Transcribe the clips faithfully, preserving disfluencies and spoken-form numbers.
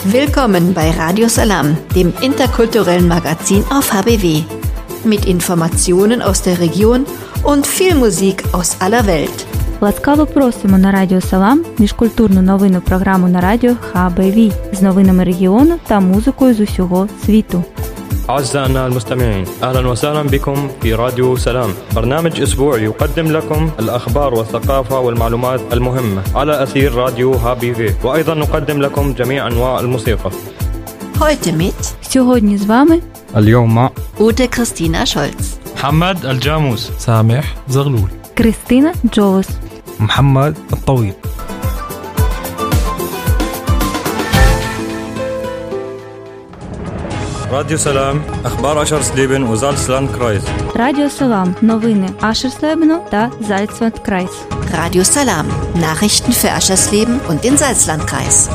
Willkommen bei Radio Salam, dem interkulturellen Magazin auf H B W. Mit Informationen aus der Region und viel Musik aus aller Welt. Ласкаво просимо на Радіо Салам, міжкультурну новинну програму на радіо Х Б В з новинами регіону та музикою з усього світу. أعزائنا المستمعين، أهلا وسهلا بكم في راديو سلام، برنامج أسبوعي يقدم لكم الأخبار والثقافة والمعلومات المهمة على أثير راديو ها بي في، وأيضا نقدم لكم جميع أنواع الموسيقى. Heute mit Сьогодні з вами اليوم مع Ute Christina Scholz, محمد الجاموس، سامح زغلول، Кристина Джолос, محمد الطويل. راديو سلام، أخبار أشرسليبن وزالسلاندكرايز. Радіо Салам, новини Ашерслебену та Зальцвальдкрайс. Radio Salam, Nachrichten für Aschersleben und den Salzlandkreis.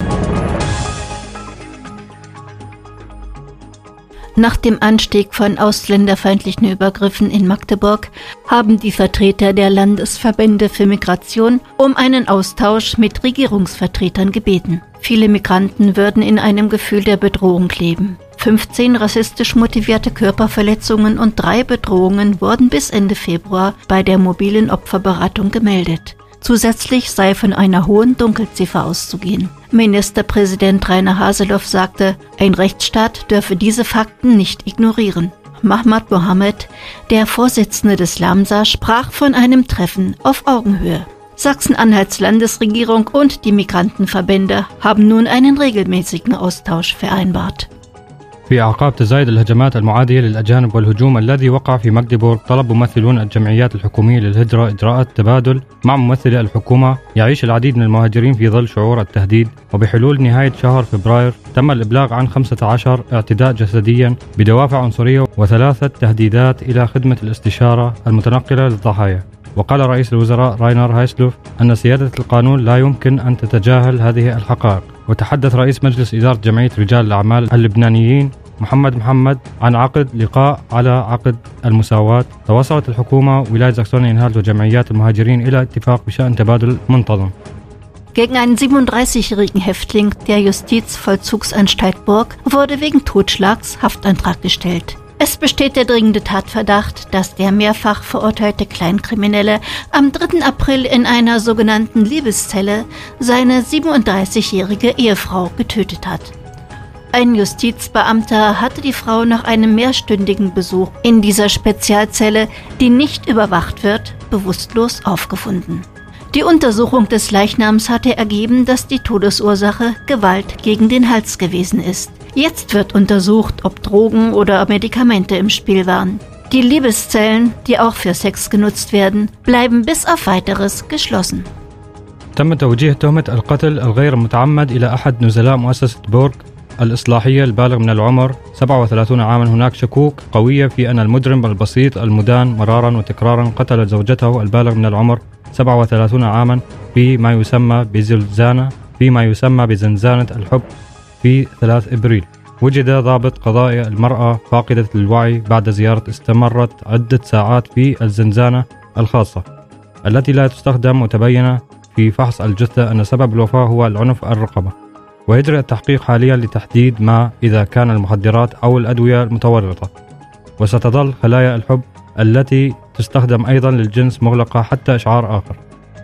Nach dem Anstieg von ausländerfeindlichen Übergriffen in Magdeburg haben die Vertreter der Landesverbände für Migration um einen Austausch mit Regierungsvertretern gebeten. Viele Migranten würden in einem Gefühl der Bedrohung leben. fünfzehn rassistisch motivierte Körperverletzungen und drei Bedrohungen wurden bis Ende Februar bei der mobilen Opferberatung gemeldet. Zusätzlich sei von einer hohen Dunkelziffer auszugehen. Ministerpräsident Rainer Haseloff sagte, ein Rechtsstaat dürfe diese Fakten nicht ignorieren. Mahmoud Mohammed, der Vorsitzende des LAMSA, sprach von einem Treffen auf Augenhöhe. Sachsen-Anhalts Landesregierung und die Migrantenverbände haben nun einen regelmäßigen Austausch vereinbart. في أعقاب تزايد الهجمات المعادية للأجانب والهجوم الذي وقع في ماغديبورغ، طلب ممثلون الجمعيات الحكومية للهجرة إجراءات تبادل مع ممثلي الحكومة. يعيش العديد من المهاجرين في ظل شعور التهديد، وبحلول نهاية شهر فبراير تم الإبلاغ عن خمسة عشر اعتداء جسديا بدوافع عنصرية وثلاثة تهديدات إلى خدمة الاستشارة المتنقلة للضحايا. وقال رئيس الوزراء راينر هايسلوف أن سيادة القانون لا يمكن أن تتجاهل هذه الحقائق. وتحدث رئيس مجلس إدارة جمعية رجال الأعمال اللبنانيين محمد محمد عن عقد لقاء على عقد المساواة. توصلت الحكومة ولاية زاكسوني إنهالت وجمعيات المهاجرين إلى اتفاق بشأن تبادل منتظم. Gegen einen siebenunddreißigjährigen Häftling der Justizvollzugsanstalt Burg wurde wegen Totschlags Haftantrag gestellt. Es besteht der dringende Tatverdacht, dass der mehrfach verurteilte Kleinkriminelle am dritten April in einer sogenannten Liebeszelle seine siebenunddreißigjährige Ehefrau getötet hat. Ein Justizbeamter hatte die Frau nach einem mehrstündigen Besuch in dieser Spezialzelle, die nicht überwacht wird, bewusstlos aufgefunden. Die Untersuchung des Leichnams hatte ergeben, dass die Todesursache Gewalt gegen den Hals gewesen ist. Jetzt wird untersucht, ob Drogen oder Medikamente im Spiel waren. Die Liebeszellen, die auch für Sex genutzt werden, bleiben bis auf Weiteres geschlossen. تم توجيه تهمة القتل الغير متعمد إلى أحد نزلاء مؤسسة بورغ الإصلاحية البالغ من العمر سبعة وثلاثين عاما. هناك شكوك قوية في أن المجرم البسيط المدان مرارا وتكرارا قتل زوجته البالغ من العمر سبعة وثلاثين عاما فيما يسمى بزنزانة فيما يسمى بزنزانة الحب في ثلاثة إبريل. وجد ضابط قضائي المرأة فاقدة للوعي بعد زيارة استمرت عدة ساعات في الزنزانة الخاصة التي لا تستخدم، وتبين في فحص الجثة أن سبب الوفاة هو العنف الرقبة. ويجري التحقيق حاليا لتحديد ما إذا كان المخدرات أو الأدوية المتورطة. وستظل خلايا الحب التي تستخدم أيضا للجنس مغلقة حتى إشعار آخر.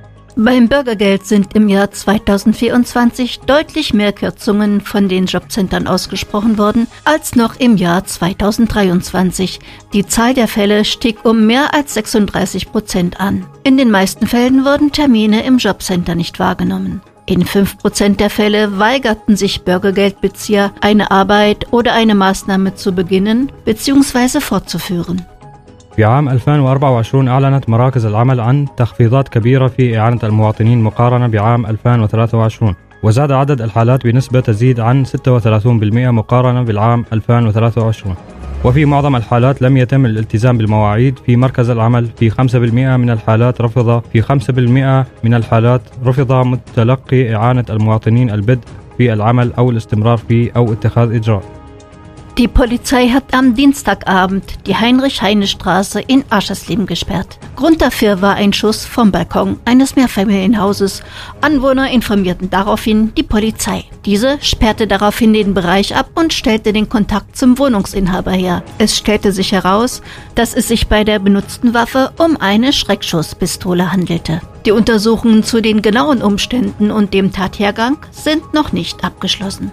Beim Bürgergeld sind im Jahr zweitausendvierundzwanzig deutlich mehr Kürzungen von den Jobcentern ausgesprochen worden als noch im Jahr zweitausenddreiundzwanzig. Die Zahl der Fälle stieg um mehr als sechsunddreißig Prozent an. In den meisten Fällen wurden Termine im Jobcenter nicht wahrgenommen. In fünf Prozent der Fälle weigerten sich Bürgergeldbezieher, eine Arbeit oder eine Maßnahme zu beginnen bzw. fortzuführen. في عام ألفين وأربعة وعشرين أعلنت مراكز العمل عن تخفيضات كبيرة في إعانة المواطنين مقارنة بعام ألفين وثلاثة وعشرين، وزاد عدد الحالات بنسبة تزيد عن ستة وثلاثين بالمئة مقارنة بالعام ألفين وثلاثة وعشرين. وفي معظم الحالات لم يتم الالتزام بالمواعيد في مركز العمل. في خمسة بالمئة من الحالات رفض في خمسة بالمئة من الحالات رفض متلقي إعانة المواطنين البدء في العمل أو الاستمرار في أو اتخاذ إجراء. Die Polizei hat am Dienstagabend die Heinrich-Heine-Straße in Aschersleben gesperrt. Grund dafür war ein Schuss vom Balkon eines Mehrfamilienhauses. Anwohner informierten daraufhin die Polizei. Diese sperrte daraufhin den Bereich ab und stellte den Kontakt zum Wohnungsinhaber her. Es stellte sich heraus, dass es sich bei der benutzten Waffe um eine Schreckschusspistole handelte. Die Untersuchungen zu den genauen Umständen und dem Tathergang sind noch nicht abgeschlossen.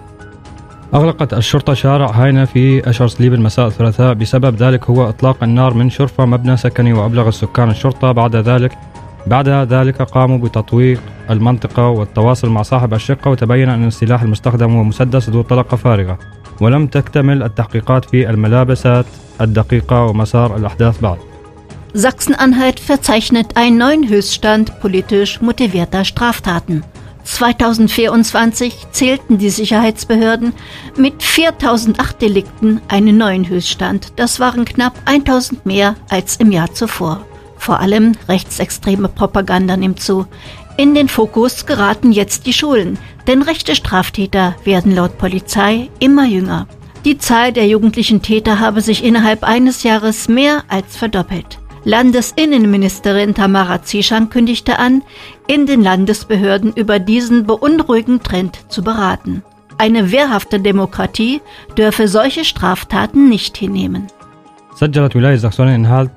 أغلقت الشرطة شارع هاينة في أشرسليب مساء الثلاثاء. بسبب ذلك هو إطلاق النار من شرفة مبنى سكني، وأبلغ السكان الشرطة بعد ذلك بعد ذلك قاموا بتطويق المنطقة والتواصل مع صاحب الشقة، وتبين أن السلاح المستخدم هو مسدس ذو طلقة فارغة، ولم تكتمل التحقيقات في الملابسات الدقيقة ومسار الأحداث بعد. Sachsen-Anhalt verzeichnet einen neuen Höchststand politisch motivierter Straftaten. zweitausendvierundzwanzig zählten die Sicherheitsbehörden mit viertausendacht Delikten einen neuen Höchststand. Das waren knapp tausend mehr als im Jahr zuvor. Vor allem rechtsextreme Propaganda nimmt zu. In den Fokus geraten jetzt die Schulen, denn rechte Straftäter werden laut Polizei immer jünger. Die Zahl der jugendlichen Täter habe sich innerhalb eines Jahres mehr als verdoppelt. Landesinnenministerin Tamara Zieschang kündigte an, in den Landesbehörden über diesen beunruhigenden Trend zu beraten. Eine wehrhafte Demokratie dürfe solche Straftaten nicht hinnehmen. سجلت ولاية زاكسوني إنهال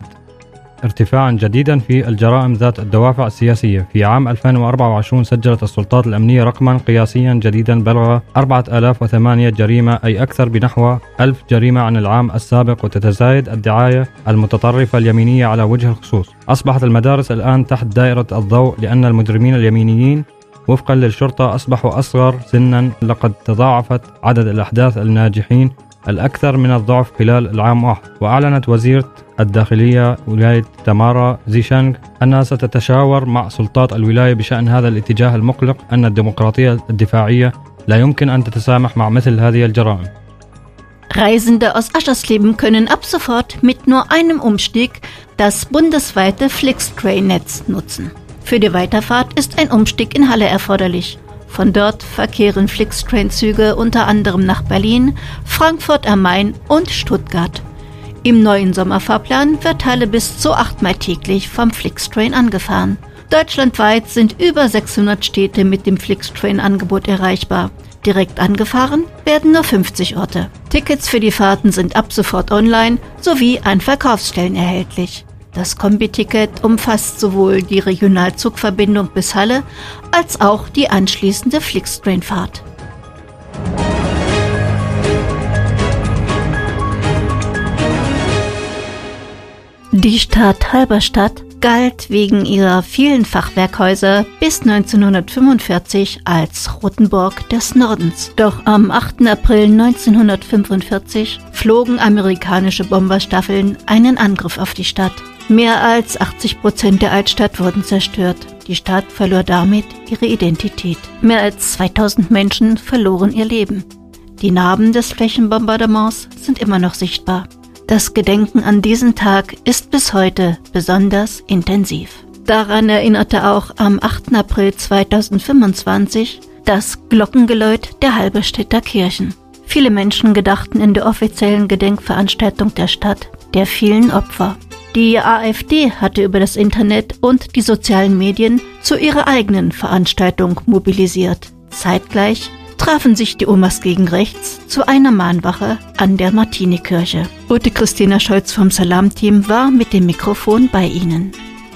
ارتفاعا جديدا في الجرائم ذات الدوافع السياسية. في عام ألفين وأربعة وعشرين سجلت السلطات الأمنية رقما قياسيا جديدا بلغ أربعة آلاف وثمانية جريمة، أي أكثر بنحو ألف جريمة عن العام السابق، وتتزايد الدعاية المتطرفة اليمينية على وجه الخصوص. أصبحت المدارس الآن تحت دائرة الضوء لأن المجرمين اليمينيين وفقا للشرطة أصبحوا أصغر سنا. لقد تضاعفت عدد الأحداث الناجحين الأكثر من الضعف خلال العام واحد. وأعلنت وزيرة الداخلية ولاية تامارا زيشانغ أنها ستتشاور مع سلطات الولاية بشأن هذا الاتجاه المقلق، أن الديمقراطية الدفاعية لا يمكن أن تتسامح مع مثل هذه الجرائم. Reisende aus Aschersleben können ab sofort mit nur einem Umstieg das bundesweite Flixtrain-Netz nutzen. Für die Weiterfahrt ist ein Umstieg in Halle erforderlich. Von dort verkehren Flixtrain-Züge unter anderem nach Berlin, Frankfurt am Main und Stuttgart. Im neuen Sommerfahrplan wird Halle bis zu achtmal täglich vom Flixtrain angefahren. Deutschlandweit sind über sechshundert Städte mit dem Flixtrain-Angebot erreichbar. Direkt angefahren werden nur fünfzig Orte. Tickets für die Fahrten sind ab sofort online sowie an Verkaufsstellen erhältlich. Das Kombi-Ticket umfasst sowohl die Regionalzugverbindung bis Halle als auch die anschließende Flixtrain-Fahrt. Die Stadt Halberstadt galt wegen ihrer vielen Fachwerkhäuser bis neunzehnhundertfünfundvierzig als Rothenburg des Nordens. Doch am achten April neunzehnhundertfünfundvierzig flogen amerikanische Bomberstaffeln einen Angriff auf die Stadt. Mehr als achtzig Prozent der Altstadt wurden zerstört. Die Stadt verlor damit ihre Identität. Mehr als zweitausend Menschen verloren ihr Leben. Die Narben des Flächenbombardements sind immer noch sichtbar. Das Gedenken an diesen Tag ist bis heute besonders intensiv. Daran erinnerte auch am achten April zweitausendfünfundzwanzig das Glockengeläut der Halberstädter Kirchen. Viele Menschen gedachten in der offiziellen Gedenkveranstaltung der Stadt der vielen Opfer. Die AfD hatte über das Internet und die sozialen Medien zu ihrer eigenen Veranstaltung mobilisiert. Zeitgleich trafen sich die Omas gegen Rechts zu einer Mahnwache an der Martinikirche. Ute Christina Scholz vom Salam-Team war mit dem Mikrofon bei Ihnen.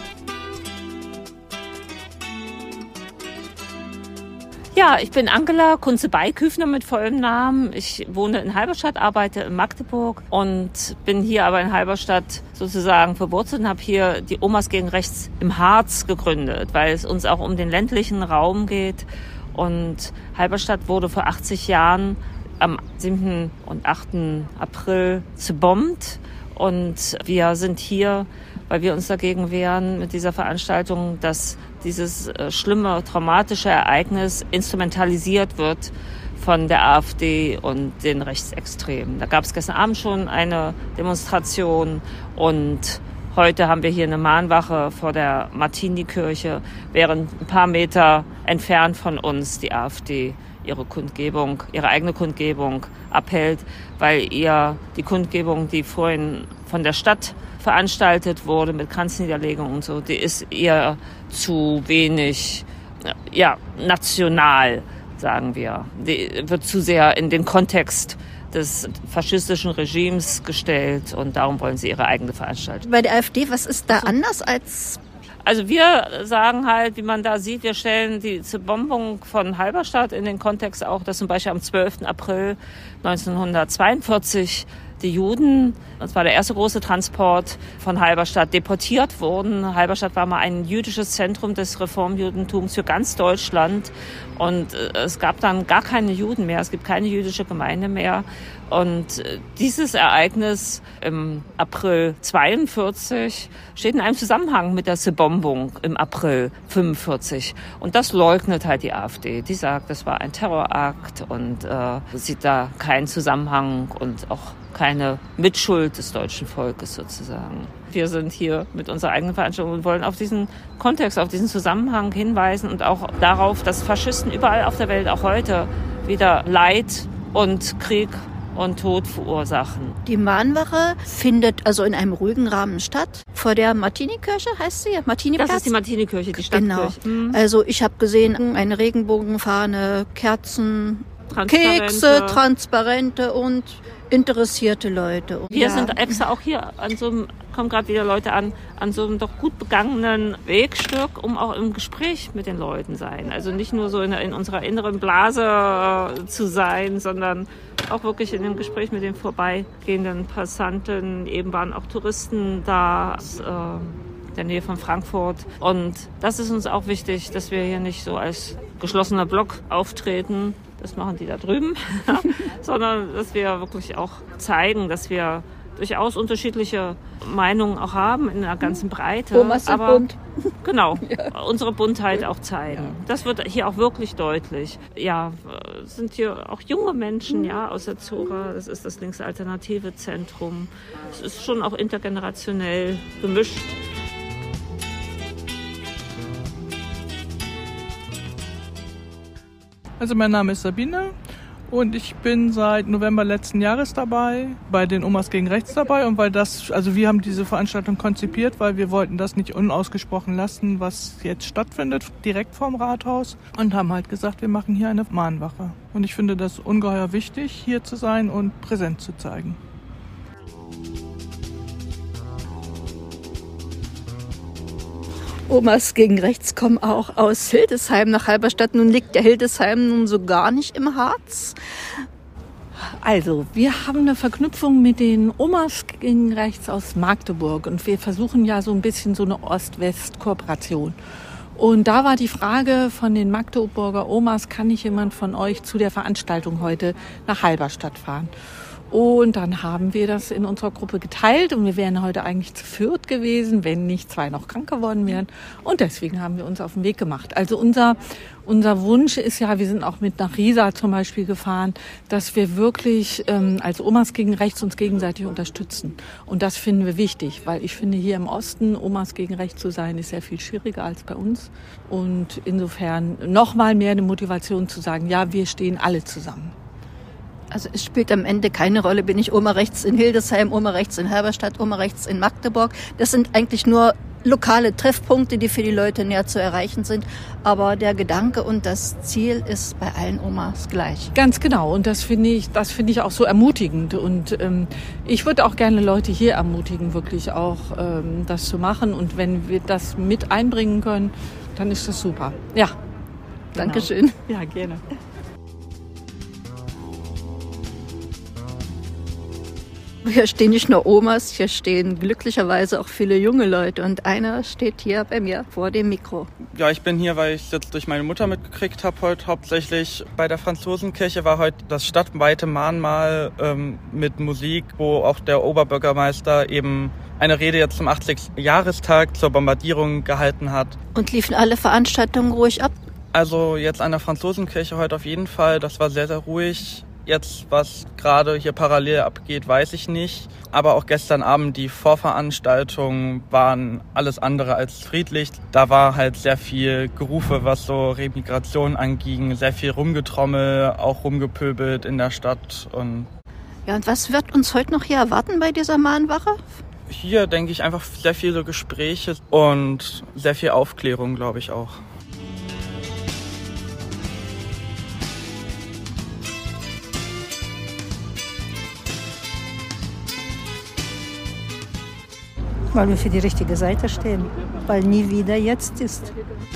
Ja, ich bin Angela Kunze-Beiküfner mit vollem Namen. Ich wohne in Halberstadt, arbeite in Magdeburg und bin hier aber in Halberstadt sozusagen verwurzelt und habe hier die Omas gegen Rechts im Harz gegründet, weil es uns auch um den ländlichen Raum geht. Und Halberstadt wurde vor achtzig Jahren am siebten und achten April zerbombt. Und wir sind hier, weil wir uns dagegen wehren mit dieser Veranstaltung, dass dieses äh, schlimme, traumatische Ereignis instrumentalisiert wird von der AfD und den Rechtsextremen. Da gab es gestern Abend schon eine Demonstration und heute haben wir hier eine Mahnwache vor der Martinikirche, während ein paar Meter entfernt von uns die AfD ihre Kundgebung, ihre eigene Kundgebung abhält, weil ihr die Kundgebung, die vorhin von der Stadt veranstaltet wurde mit Kranzniederlegung und so, die ist eher zu wenig, ja, national, sagen wir. Die wird zu sehr in den Kontext des faschistischen Regimes gestellt und darum wollen sie ihre eigene Veranstaltung. Bei der AfD, was ist da anders als... Also wir sagen halt, wie man da sieht, wir stellen die Zerbombung von Halberstadt in den Kontext auch, dass zum Beispiel am zwölften April neunzehnhundertzweiundvierzig die Juden, das war der erste große Transport, von Halberstadt deportiert wurden. Halberstadt war mal ein jüdisches Zentrum des Reformjudentums für ganz Deutschland und es gab dann gar keine Juden mehr, es gibt keine jüdische Gemeinde mehr. Und dieses Ereignis im April zweiundvierzig steht in einem Zusammenhang mit der Zerbombung im April fünfundvierzig. Und das leugnet halt die AfD. Die sagt, das war ein Terrorakt und äh, sieht da keinen Zusammenhang und auch keine Mitschuld des deutschen Volkes sozusagen. Wir sind hier mit unserer eigenen Veranstaltung und wollen auf diesen Kontext, auf diesen Zusammenhang hinweisen und auch darauf, dass Faschisten überall auf der Welt, auch heute, wieder Leid und Krieg und Tod verursachen. Die Mahnwache findet also in einem ruhigen Rahmen statt. Vor der Martinikirche heißt sie? Martiniplatz? Das ist die Martinikirche, die Stadtkirche. Genau. Mhm. Also ich habe gesehen, eine Regenbogenfahne, Kerzen, Transparente. Kekse, Transparente und interessierte Leute. Wir ja. sind extra auch hier an so einem, kommen gerade wieder Leute an, an so einem doch gut begangenen Wegstück, um auch im Gespräch mit den Leuten sein. Also nicht nur so in, in unserer inneren Blase äh, zu sein, sondern auch wirklich in dem Gespräch mit den vorbeigehenden Passanten. Eben waren auch Touristen da aus äh, der Nähe von Frankfurt. Und das ist uns auch wichtig, dass wir hier nicht so als geschlossener Block auftreten. Das machen die da drüben, sondern dass wir wirklich auch zeigen, dass wir durchaus unterschiedliche Meinungen auch haben in der ganzen Breite. Omas sind bunt. Genau, ja. Unsere Buntheit auch zeigen. Ja. Das wird hier auch wirklich deutlich. Ja, sind hier auch junge Menschen, ja, aus der Zora. Das ist das Linksalternative Zentrum. Es ist schon auch intergenerationell gemischt. Also mein Name ist Sabine und ich bin seit November letzten Jahres dabei, bei den Omas gegen Rechts dabei. Und weil das, also wir haben diese Veranstaltung konzipiert, weil wir wollten das nicht unausgesprochen lassen, was jetzt stattfindet, direkt vorm Rathaus. Und haben halt gesagt, wir machen hier eine Mahnwache. Und ich finde das ungeheuer wichtig, hier zu sein und präsent zu zeigen. Omas gegen Rechts kommen auch aus Hildesheim nach Halberstadt. Nun liegt ja Hildesheim nun so gar nicht im Harz. Also, wir haben eine Verknüpfung mit den Omas gegen Rechts aus Magdeburg und wir versuchen ja so ein bisschen so eine Ost-West-Kooperation. Und da war die Frage von den Magdeburger Omas, kann nicht jemand von euch zu der Veranstaltung heute nach Halberstadt fahren? Und dann haben wir das in unserer Gruppe geteilt und wir wären heute eigentlich zu viert gewesen, wenn nicht zwei noch krank geworden wären. Und deswegen haben wir uns auf den Weg gemacht. Also unser, unser Wunsch ist ja, wir sind auch mit nach Riesa zum Beispiel gefahren, dass wir wirklich ähm, als Omas gegen Rechts uns gegenseitig unterstützen. Und das finden wir wichtig, weil ich finde, hier im Osten Omas gegen Rechts zu sein, ist sehr viel schwieriger als bei uns. Und insofern noch mal mehr eine Motivation zu sagen, ja, wir stehen alle zusammen. Also es spielt am Ende keine Rolle, bin ich Oma rechts in Hildesheim, Oma rechts in Halberstadt, Oma rechts in Magdeburg. Das sind eigentlich nur lokale Treffpunkte, die für die Leute näher zu erreichen sind. Aber der Gedanke und das Ziel ist bei allen Omas gleich. Ganz genau. Und das finde ich, das finde ich auch so ermutigend. Und ähm, ich würde auch gerne Leute hier ermutigen, wirklich auch ähm, das zu machen. Und wenn wir das mit einbringen können, dann ist das super. Ja. Genau. Dankeschön. Ja, gerne. Hier stehen nicht nur Omas, hier stehen glücklicherweise auch viele junge Leute. Und einer steht hier bei mir vor dem Mikro. Ja, ich bin hier, weil ich jetzt durch meine Mutter mitgekriegt habe heute hauptsächlich. Bei der Franzosenkirche war heute das stadtweite Mahnmal ähm, mit Musik, wo auch der Oberbürgermeister eben eine Rede jetzt zum achtzigsten Jahrestag zur Bombardierung gehalten hat. Und liefen alle Veranstaltungen ruhig ab? Also jetzt an der Franzosenkirche heute auf jeden Fall. Das war sehr, sehr ruhig. Jetzt, was gerade hier parallel abgeht, weiß ich nicht. Aber auch gestern Abend die Vorveranstaltungen waren alles andere als friedlich. Da war halt sehr viel Gerufe, was so Remigration anging, sehr viel Rumgetrommel, auch rumgepöbelt in der Stadt. Und ja, und was wird uns heute noch hier erwarten bei dieser Mahnwache? Hier denke ich einfach sehr viele Gespräche und sehr viel Aufklärung, glaube ich auch. Weil wir für die richtige Seite stehen, weil nie wieder jetzt ist.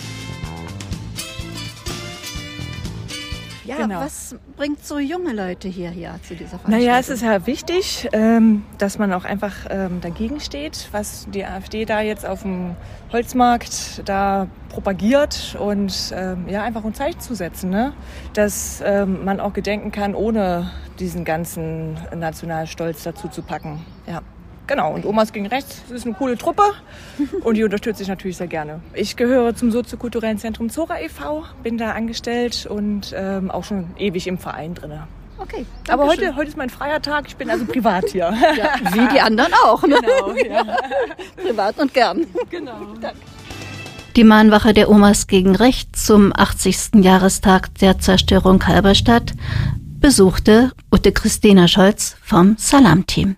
Ja, genau. Was bringt so junge Leute hierher zu dieser Veranstaltung? Naja, es ist ja wichtig, ähm, dass man auch einfach ähm, dagegen steht, was die AfD da jetzt auf dem Holzmarkt da propagiert und ähm, ja, einfach ein Zeichen zu setzen, ne? Dass ähm, man auch gedenken kann, ohne diesen ganzen Nationalstolz dazu zu packen. Ja. Genau, und Omas gegen Rechts ist eine coole Truppe und die unterstütze ich natürlich sehr gerne. Ich gehöre zum soziokulturellen Zentrum Zora e V, bin da angestellt und ähm, auch schon ewig im Verein drin. Okay, aber heute, heute ist mein freier Tag, ich bin also privat hier. Ja, wie die anderen auch, ne? Genau, ja. Privat und gern. Genau. Danke. Die Mahnwache der Omas gegen Rechts zum achtzigsten Jahrestag der Zerstörung Halberstadt besuchte Ute Christina Scholz vom Salam-Team.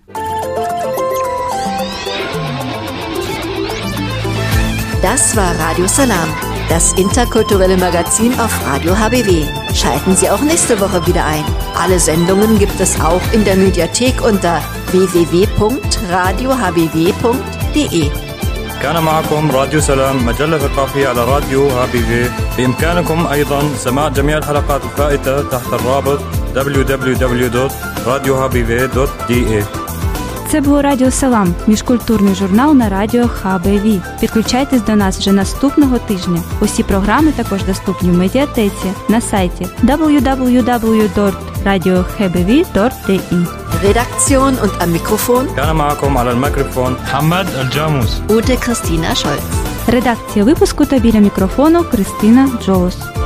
Das war Radio Salam, das interkulturelle Magazin auf Radio H B W. Schalten Sie auch nächste Woche wieder ein. Alle Sendungen gibt es auch in der Mediathek unter w w w punkt radio h b w punkt d e. كان معكم راديو سلام مجلة ثقافية على راديو ها بي في. بإمكانكم أيضا سماع جميع الحلقات الفائتة تحت الرابط دبليو دبليو دبليو دوت راديو ها بي في دوت д е. Це було Радіо Салам, міжкультурний журнал на радіо ха бе ві. Підключайтесь до нас вже наступного тижня. Усі програми також доступні в медіатеці на сайті дабл ю дабл ю дабл ю точка радіо ха бе ві точка д е. Redaktion und am Mikrofon كان معكم على الميكروفون محمد الجاموس. Ute Christina Scholz. Редакція випуску та біля мікрофону Кристина Джолос.